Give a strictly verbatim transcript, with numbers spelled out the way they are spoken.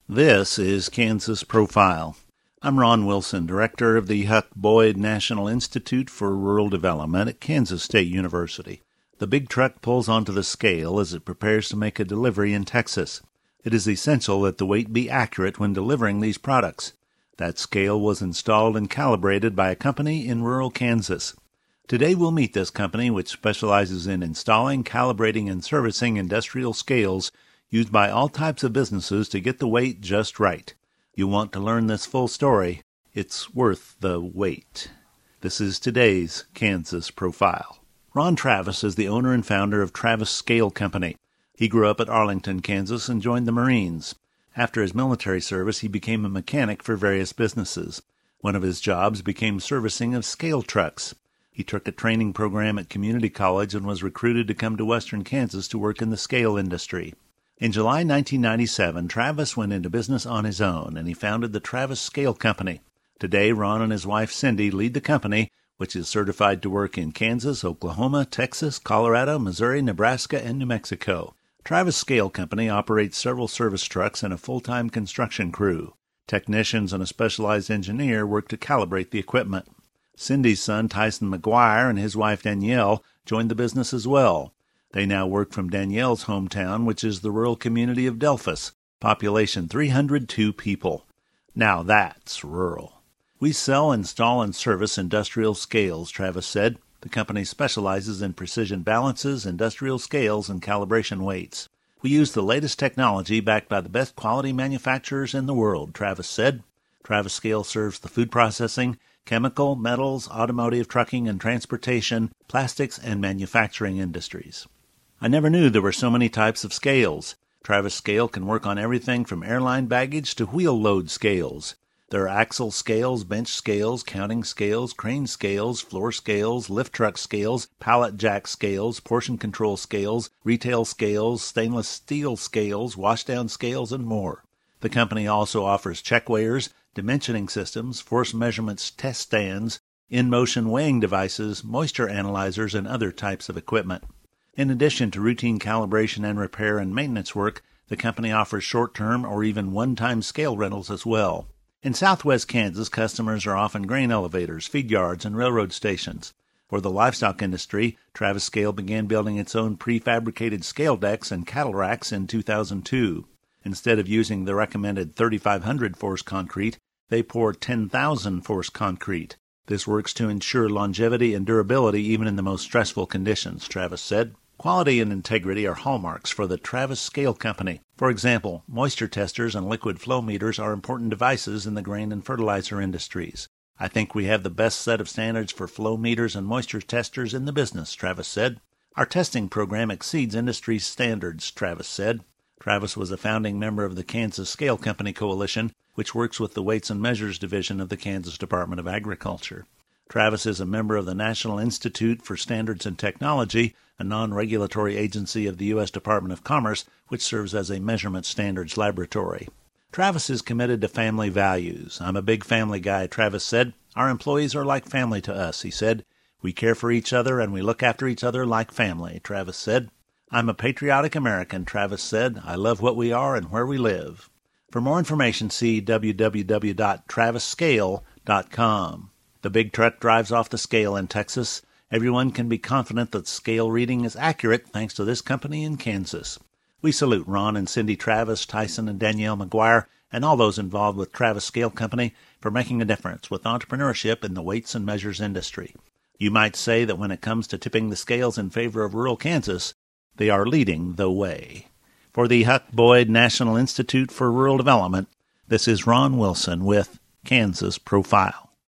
This is Kansas Profile. I'm Ron Wilson, director of the Huck Boyd National Institute for Rural Development at Kansas State University. The big truck pulls onto the scale as it prepares to make a delivery in Texas. It is essential that the weight be accurate when delivering these products. That scale was installed and calibrated by a company in rural Kansas. Today we'll meet this company, which specializes in installing, calibrating, and servicing industrial scales used by all types of businesses to get the weight just right. You want to learn this full story. It's worth the wait. This is today's Kansas Profile. Ron Travis is the owner and founder of Travis Scale Company. He grew up at Arlington, Kansas, and joined the Marines. After his military service, he became a mechanic for various businesses. One of his jobs became servicing of scale trucks. He took a training program at community college and was recruited to come to western Kansas to work in the scale industry. In July nineteen ninety-seven, Travis went into business on his own, and he founded the Travis Scale Company. Today, Ron and his wife Cindy lead the company, which is certified to work in Kansas, Oklahoma, Texas, Colorado, Missouri, Nebraska, and New Mexico. Travis Scale Company operates several service trucks and a full-time construction crew. Technicians and a specialized engineer work to calibrate the equipment. Cindy's son, Tyson McGuire, and his wife Danielle joined the business as well. They now work from Danielle's hometown, which is the rural community of Delphos, population three hundred two people. Now that's rural. We sell, install, and service industrial scales, Travis said. The company specializes in precision balances, industrial scales, and calibration weights. We use the latest technology backed by the best quality manufacturers in the world, Travis said. Travis Scale serves the food processing, chemical, metals, automotive, trucking, and transportation, plastics, and manufacturing industries. I never knew there were so many types of scales. Travis Scale can work on everything from airline baggage to wheel load scales. There are axle scales, bench scales, counting scales, crane scales, floor scales, lift truck scales, pallet jack scales, portion control scales, retail scales, stainless steel scales, washdown scales, and more. The company also offers check weighers, dimensioning systems, force measurements test stands, in-motion weighing devices, moisture analyzers, and other types of equipment. In addition to routine calibration and repair and maintenance work, the company offers short-term or even one-time scale rentals as well. In southwest Kansas, customers are often grain elevators, feed yards, and railroad stations. For the livestock industry, Travis Scale began building its own prefabricated scale decks and cattle racks in two thousand two. Instead of using the recommended thirty-five hundred force concrete, they pour ten thousand force concrete. This works to ensure longevity and durability even in the most stressful conditions, Travis said. Quality and integrity are hallmarks for the Travis Scale Company. For example, moisture testers and liquid flow meters are important devices in the grain and fertilizer industries. I think we have the best set of standards for flow meters and moisture testers in the business, Travis said. Our testing program exceeds industry standards, Travis said. Travis was a founding member of the Kansas Scale Company Coalition, which works with the Weights and Measures Division of the Kansas Department of Agriculture. Travis is a member of the National Institute for Standards and Technology, a non-regulatory agency of the U S Department of Commerce, which serves as a measurement standards laboratory. Travis is committed to family values. I'm a big family guy, Travis said. Our employees are like family to us, he said. We care for each other and we look after each other like family, Travis said. I'm a patriotic American, Travis said. I love what we are and where we live. For more information, see w w w dot travis scale dot com. The big truck drives off the scale in Texas. Everyone can be confident that scale reading is accurate thanks to this company in Kansas. We salute Ron and Cindy Travis, Tyson and Danielle McGuire, and all those involved with Travis Scale Company for making a difference with entrepreneurship in the weights and measures industry. You might say that when it comes to tipping the scales in favor of rural Kansas, they are leading the way. For the Huck Boyd National Institute for Rural Development, this is Ron Wilson with Kansas Profile.